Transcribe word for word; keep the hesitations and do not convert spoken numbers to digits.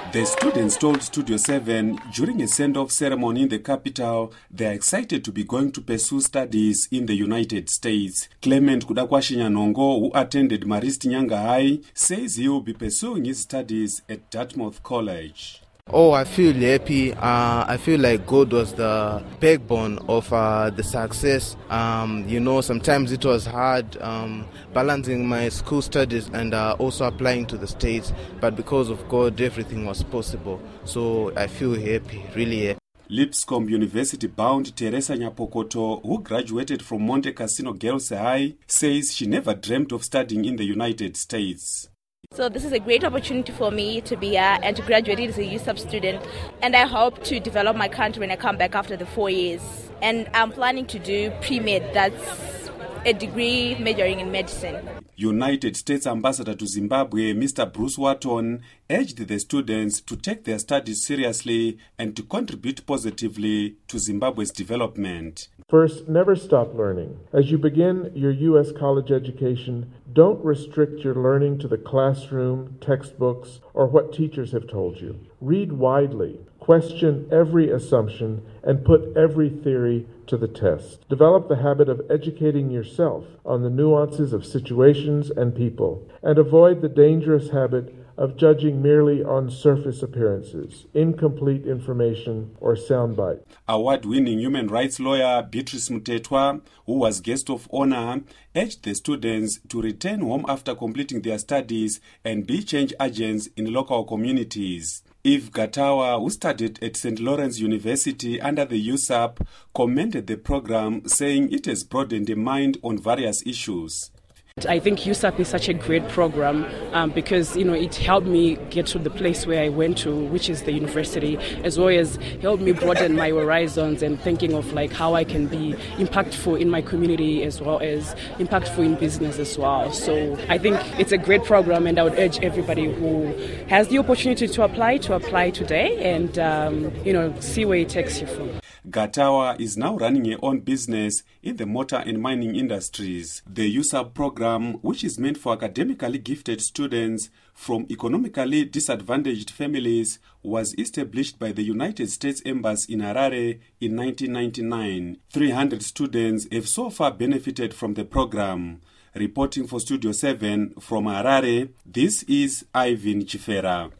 The students told Studio seven during a send-off ceremony in the capital they are excited to be going to pursue studies in the United States. Clement Kudakwashinyanongo, who attended Marist Nyanga High, says he will be pursuing his studies at Dartmouth College. Oh, I feel happy. Uh, I feel like God was the backbone of uh, the success. Um, you know, sometimes it was hard um, balancing my school studies and uh, also applying to the States. But because of God, everything was possible. So I feel happy, really happy. Lipscomb University-bound Teresa Nyapokoto, who graduated from Monte Cassino Girls High, says she never dreamt of studying in the United States. So this is a great opportunity for me to be here and to graduate as a U S A P student, and I hope to develop my country when I come back after the four years. And I'm planning to do pre-med, that's a degree majoring in medicine. United States Ambassador to Zimbabwe, Mister Bruce Wharton, urged the students to take their studies seriously and to contribute positively to Zimbabwe's development. First, never stop learning. As you begin your U S college education, don't restrict your learning to the classroom, textbooks, or what teachers have told you. Read widely, question every assumption, and put every theory to the test. Develop the habit of educating yourself on the nuances of situations and people, and avoid the dangerous habit of judging merely on surface appearances, incomplete information, or soundbite. Award-winning human rights lawyer Beatrice Mutetwa, who was guest of honor, urged the students to return home after completing their studies and be change agents in local communities. Eve Gatawa, who studied at Saint Lawrence University under the U S A P, commended the program, saying it has broadened the mind on various issues. I think U S A P is such a great program um, because, you know, it helped me get to the place where I went to, which is the university, as well as helped me broaden my horizons and thinking of like how I can be impactful in my community as well as impactful in business as well. So I think it's a great program, and I would urge everybody who has the opportunity to apply to apply today and, um, you know, see where it takes you from. Gatawa is now running her own business in the motor and mining industries. The U S A P program, which is meant for academically gifted students from economically disadvantaged families, was established by the United States Embassy in Harare in nineteen ninety-nine. three hundred students have so far benefited from the program. Reporting for Studio seven from Harare, this is Ivan Chifera.